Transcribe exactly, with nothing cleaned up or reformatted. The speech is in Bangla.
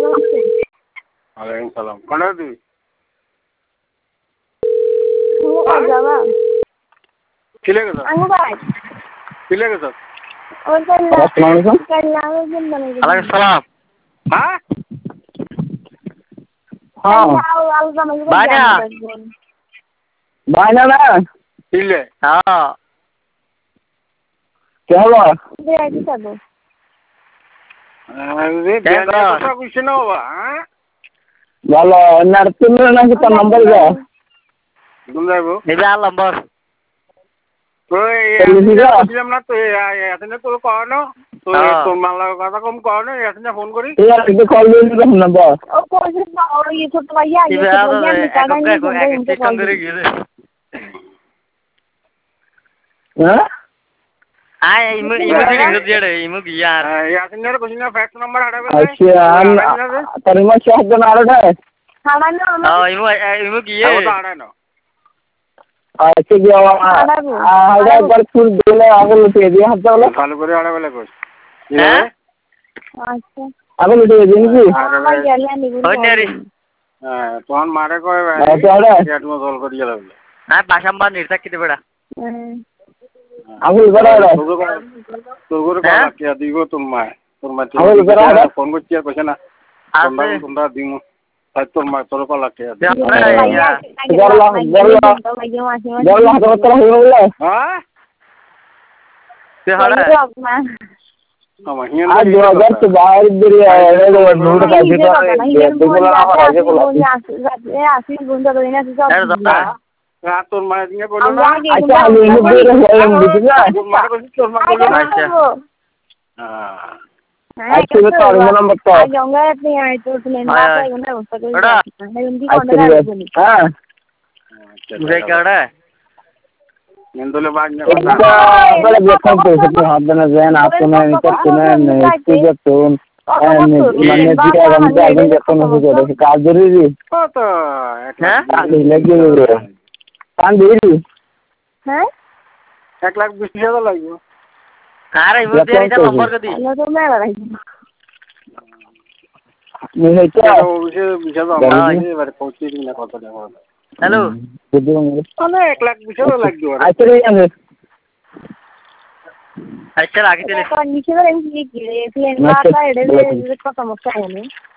ওয়ালাইকুম সালাম কোন তুই ও যাবা কি লাগে স্যার আঙ্গু ভাই কি লাগে স্যার ওই কাল্লা আসসালামু আলাইকুম কাল্লা জিন্দা লাগে ওয়ালাইকুম সালাম হ্যাঁ হ্যাঁ আলগা মানে বানা বানা না ইলে হ্যাঁ কে হলো দে আইছি সাবো আরে বিয়ানা কথা কইছ না বাবা হ্যাঁ বলো নরতুন নাকি তোর নাম্বার দাও দুন যাইবো নিবে আর নাম্বার ওই দিলাম না তো এতনে তো কওনো তো তোর মালা কথা কম কওনো এতনে ফোন করি ঠিক আছে একটু কল দিয়ে দিলাম নাম্বার ও কইছে ওই ছোট ভাইয়া এই ছোট ভাইয়া নি কাটা নি কল করে গেলে হ্যাঁ আই ইমু ইমু দিন দিড়ে ইমু ইয়ার এতনে কইছ না ফ্যাক্স নাম্বার আড়াবে আচ্ছা তার মা শহদ না আড়া হাড়ানো ও ইমু ইমু গিয়ে ও আড়ানো আচ্ছা কি আড়া একবার ফুল দিলে আগে লুটিয়ে দিয়ে হাত দাও ভালো করে আড়া বলে কই হ্যাঁ আচ্ছা আগে লুটিয়ে দিন কি আমার গেলে নিবি ওই নেরি হ্যাঁ তোন মারে কই ভাই পেট মো জল করি গেল হ্যাঁ বাসাম্বা নির্তা কিতে বেড়া আগে বড় বড় তোর করে কল কি দিব তোর মা তোর মা ফোন করছি আর কইছ না তোমরা তোমরা দিমু তাই তোর মা তোর কল কি গরলা গরলা গরলা হাত তোর হইলো বলে হ্যাঁ তে হাড়া आज दो हजार से बाहर इधर आए तो नूर का कितना है दुगला हमारा जे बोला ए आसी गुंडा तो इना से सब रात তোর মা দিয়ে বলো না अच्छा हम इन दे रहे हैं बुझला তোর মা কইছ তোর মা বলো না আচ্ছা হ্যাঁ अच्छा बता और नंबर बता आ जाऊंगा अपने आए तो प्लेन में आएगा उसका कोई मैं उनकी कॉल अच्छा हां मुझे क्या है निंदले बाद में बड़ा देखो तो सब हाथ देना जैन आपको मैं इनका सुने इसके तो मैंने दिया हम तो आगे देखो ना हो जाए का जरूरी तो तो है लगे रे कान देरी हैं एक लाख बीस हजार লাগবে আরে ইমো দিয়ে এটা নম্বর কদি না তো मैं लड़ाई नहीं क्या ও বিশে বিশে দাও এবারে পৌঁছে দিন না কত টাকা হ্যালো মানে এক লাখ বিশ হাজার লাগবে আচ্ছা রে আমি আচ্ছা আগে চলে নিচে করে এমনি কি প্লেন মারটা এড়ে কত সমস্যা হলো